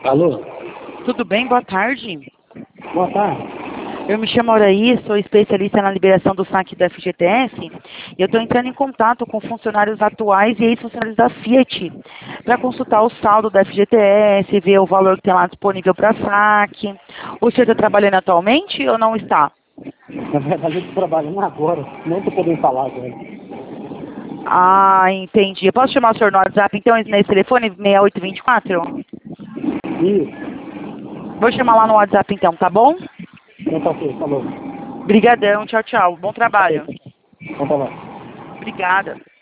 Alô? Tudo bem? Boa tarde. Boa tarde. Eu me chamo Araí, sou especialista na liberação do saque da FGTS e eu estou entrando em contato com funcionários atuais e ex-funcionários da Fiat para consultar o saldo da FGTS, ver o valor que tem lá disponível para saque. O senhor está trabalhando atualmente ou não está? Na verdade, eu estou trabalhando agora. Não estou podendo falar agora. Ah, entendi. Eu posso chamar o senhor no WhatsApp, então, nesse telefone, 6824? Isso. Vou chamar lá no WhatsApp, então, tá bom? Então tá ok, falou. Obrigadão, tchau, tchau. Bom trabalho. Então tá bom. Obrigada.